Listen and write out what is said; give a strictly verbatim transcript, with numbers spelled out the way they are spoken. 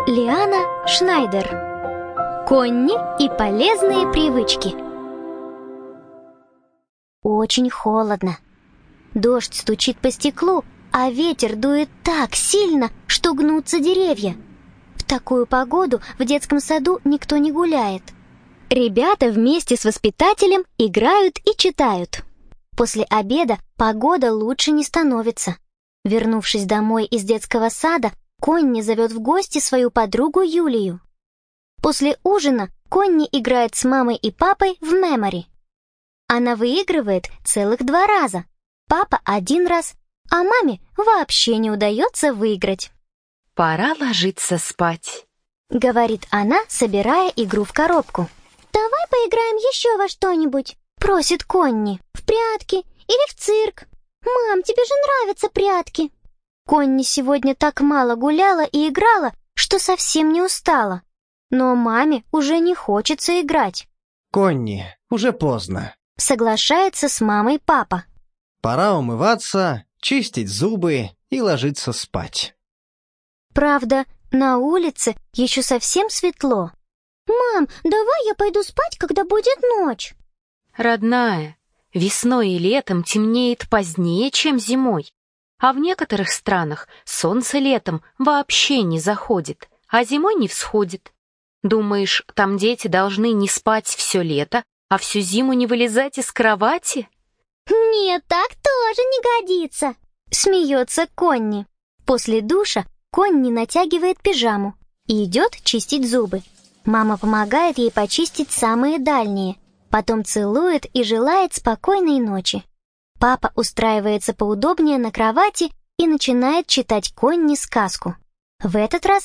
Лиана Шнайдер. Конни и полезные привычки. Очень холодно. Дождь стучит по стеклу, а ветер дует так сильно, что гнутся деревья. В такую погоду в детском саду никто не гуляет. Ребята вместе с воспитателем играют и читают. После обеда погода лучше не становится. Вернувшись домой из детского сада, Конни зовет в гости свою подругу Юлию. После ужина Конни играет с мамой и папой в мемори. Она выигрывает целых два раза. Папа один раз, а маме вообще не удается выиграть. «Пора ложиться спать», — говорит она, собирая игру в коробку. «Давай поиграем еще во что-нибудь», — просит Конни. «В прятки или в цирк? Мам, тебе же нравятся прятки». Конни сегодня так мало гуляла и играла, что совсем не устала. Но маме уже не хочется играть. «Конни, уже поздно», — соглашается с мамой папа. «Пора умываться, чистить зубы и ложиться спать». Правда, на улице еще совсем светло. «Мам, давай я пойду спать, когда будет ночь». «Родная, весной и летом темнеет позднее, чем зимой. А в некоторых странах солнце летом вообще не заходит, а зимой не всходит. Думаешь, там дети должны не спать все лето, а всю зиму не вылезать из кровати?» «Нет, так тоже не годится», — смеется Конни. После душа Конни натягивает пижаму и идет чистить зубы. Мама помогает ей почистить самые дальние, потом целует и желает спокойной ночи. Папа устраивается поудобнее на кровати и начинает читать Конни сказку. В этот раз